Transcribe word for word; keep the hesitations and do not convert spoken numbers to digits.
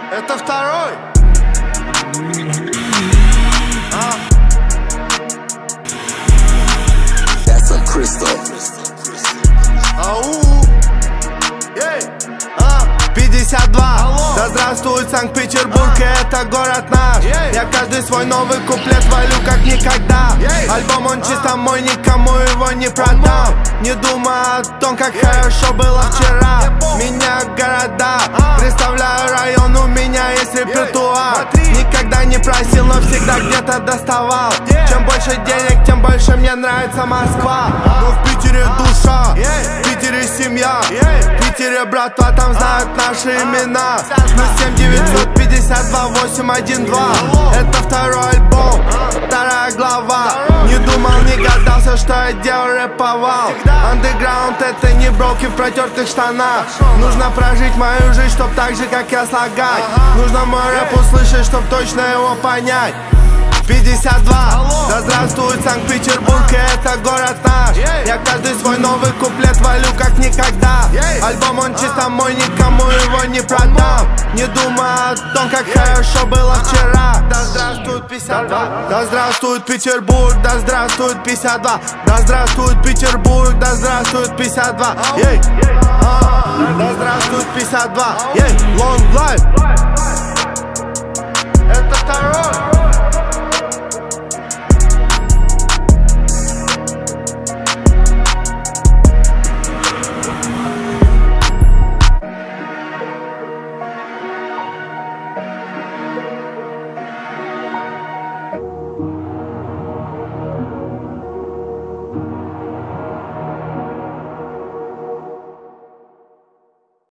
Это второй. А. That's a crystal. Ау. Ей. А. пятьдесят два. Алло. Да здравствует Санкт-Петербург, это город наш. Ей. Я каждый свой новый куплет валю как никогда. Ей. Альбом он чисто а. мой, никому его не продам. Не думай о том, как хорошо было вчера. Меня города, а. представляю район, у меня есть репертуар. Никогда не просил, но всегда где-то доставал. Чем больше денег, тем больше мне нравится Москва. Но в Питере душа, в Питере семья, в Питере братва, там знают наши имена. Плюс семь девятьсот пятьдесят два восемь один два. Это второй альбом, вторая глава. Не думал, не гадался, что я делал рэповал. Андеграунд это не броки в протертых штанах. Нужно прожить мою жизнь, чтоб так же, как я слагать. Нужно мой рэп услышать, чтоб точно его понять. пятьдесят два. Да здравствует Санкт-Петербург, это город наш. Я каждый свой новый куплет валю как никогда. Альбом он чисто мой, никому его не продам. Не думай о том, как хорошо было вчера. Да здравствует пятьдесят два. Да здравствует Петербург, да здравствует пятьдесят два. Да здравствует Петербург, да здравствует пятьдесят два. Ей. А, да здравствует пятьдесят два. Ей. Long life. Это второй.